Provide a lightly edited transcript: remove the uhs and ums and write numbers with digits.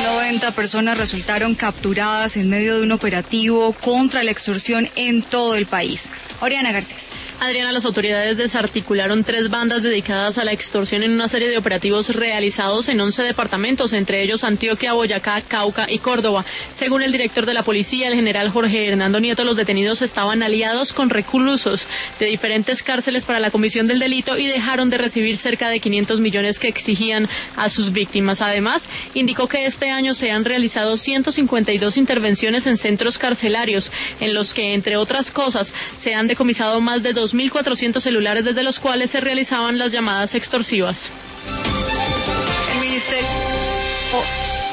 90 personas resultaron capturadas en medio de un operativo contra la extorsión en todo el país. Oriana Garcés. Adriana, las autoridades desarticularon 3 bandas dedicadas a la extorsión en una serie de operativos realizados en 11 departamentos, entre ellos Antioquia, Boyacá, Cauca y Córdoba. Según el director de la policía, el general Jorge Hernando Nieto, los detenidos estaban aliados con reclusos de diferentes cárceles para la comisión del delito y dejaron de recibir cerca de 500 millones que exigían a sus víctimas. Además, indicó que este año se han realizado 152 intervenciones en centros carcelarios, en los que, entre otras cosas, se han decomisado más de 2.400 celulares, desde los cuales se realizaban las llamadas extorsivas.